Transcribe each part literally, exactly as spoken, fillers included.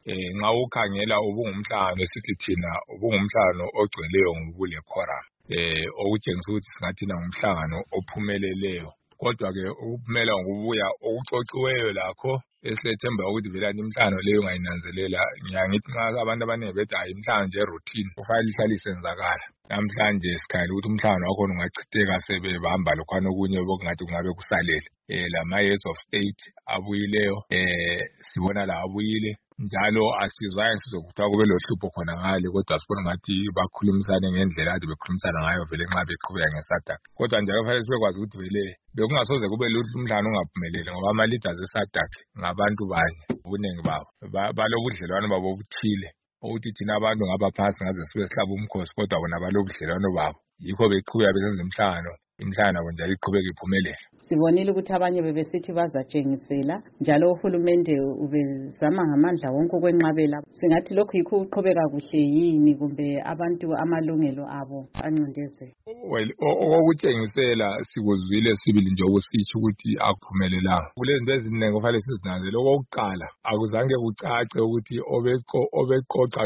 eh nxa ukhangela ubungumhlangano sithi thina ubungumhlangano ogcweleyo ngobule quorum eh okutshengisa ukuthi singathi ngumhlangano ophumeleleyo. Kodwa ke ukuphumela ngokubuya okuxoxiweyo lakho esethemba ukuthi vela imhlangano leyo ungayinanzelela ngiyangithi nxa abantu abaningi bethi hayi imhlangano nje routine kufanele ihlale isenzakala. Namhlanje sikhangela ukuthi umhlangano wakhona ungachitheka sebehamba lokhwana okunye bokungathi kungabe kusalele. Eh lama heads of state abuyileyo eh sibona la abuyile njalo asizwayo sizokuthiwa kube lohlupho khona ngale kodwa sibona ngathi bakhulumisane ngendlela ade bekhulumisana ngayo vele nxa beqhubeka ngeSADC. Kodwa njalo kufanele sibekwazi ukuthi vele bekungasoze kube lutho umhlangano ungaphumeleli ngoba ama leaders eSADC ngabantu banye ubunengi babo balobudlelwano babo obuthile ukuthi thina abantu ngabaphansi ngaze sibe sihlaba umkhosi kodwa bona balobudlelwano babo yikho beqhubeka besenza imhlangano imhlangano nabo njalo iqhubeka iphumelele. Sibonile ukuthi abanye bebesithi bazatshengisela njalo uhulumende ubezama ngamandla wonke ukwenqabela. Singathi lokhu yikho uqhubeka kuhle yini kumbe abantu amalungelo abo ancindezwe? Well, okutshengisela sikuzwile sibili nje okusitsho ukuthi akuphumelelanga. Kulezinto eziningi kufanele sizinanzele. Okokuqala akuzange kucace ukuthi obeqo obeqoqa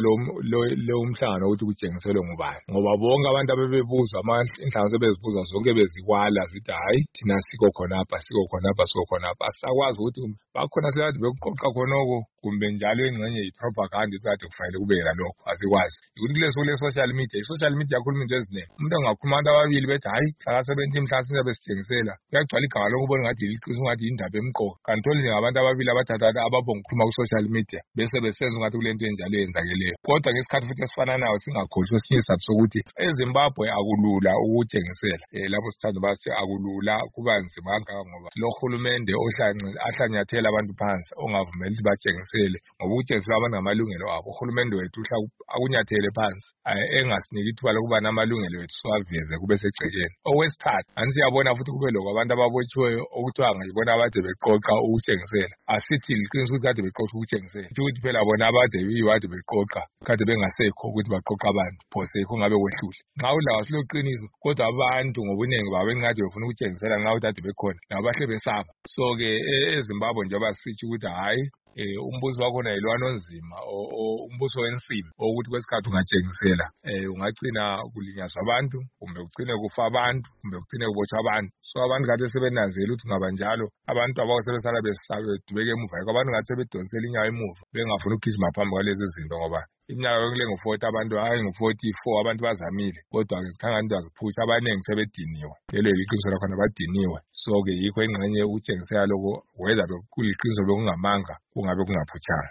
lo umhlangano ukuthi kutshengiselwe ngubani ngoba bonke abantu abebebuzwa inhlangano sebezibuza zonke bezikwala zithi hayi thina siko khonapha siko khonapha siko khonapha asakwazi ukuthi bakhona sekade bekuqoqa khonoko kumbe njalo engxenye yipropaganda ukuthi kufanele kube lokho asikwazi ukuthi kuleso le social media i-social media yakhuluma into eziningi umuntu angakhuluma abantu ababili bethi hayi hlaka sebenza imhlangano sizabe sithengisela kuyagcwala igaba lokubona ngathi yiliqiniso ngathi indaba emqoka kanti only ngabantu ababili abathatha ababonga ukukhuluma ku-social media bese besenza ngathi kulento enjalo eyenzakeleyo. Kodwa ngesikhathi futhi esifananayo singakhohlwa esinye isizathu sokuthi eZimbabwe akulula ukutshengisela eh lapho sithanda bathi akulula kuba nzima kangaka ngoba lo hulumende ohlanyathela abantu phansi ongavumeli ukuthi batshengisele ngoba ukutshengisela abantu ngamalungelo abo uhulumende wethu akunyathele phansi engasiniki ithuba lokuba namalungelo wethu siwaveze kube segcekeni. Okwesithathu ansiyabona futhi kube lokho abantu ababotshiweyo okuthiwa ngibona abade beqoqa ukutshengisela asithi liqiniso ukuthi kade beqoqa ukutshengisela ukuthi phela bona abade yiwade beqoqa kade bengasekho ukuthi baqoqa abantu phose yikho ngabe kwehlule nxa ulawo siloqiniso kodwa abantu ngobunengi babo engade befuna ukutshengisela nxa ukuthi ade bekhona labo bahle besaba. So ke eZimbabwe nje basitsho ukuthi hayi eh umbuso wakhona yilwana onzima umbuso wensimbi ukuthi kwesikhathi ungatshengisela eh ungagcina kulinyazwa abantu kumbe ugcine kufa abantu kumbe ugcine kubotshwa abantu. So abantu kade sebenanzela ukuthi ngabanjalo abantu abawusebesala besadubeka emuva yikho abantu kade sebedonsela inyawo emuva bengafuna ukugijima phambi kwalezi zinto ngoba iminyaka yokulengu forty abantu hayi ngu forty-four abantu bazamile kodwa ke sikhanga into aziphusha abanengi sebediniwe lelo liqiniso lakhona badiniwe. So ke yikho engxenye ukutshengisela lokho whether kuliqiniso lokungamanga kungabe kungaphutshanga.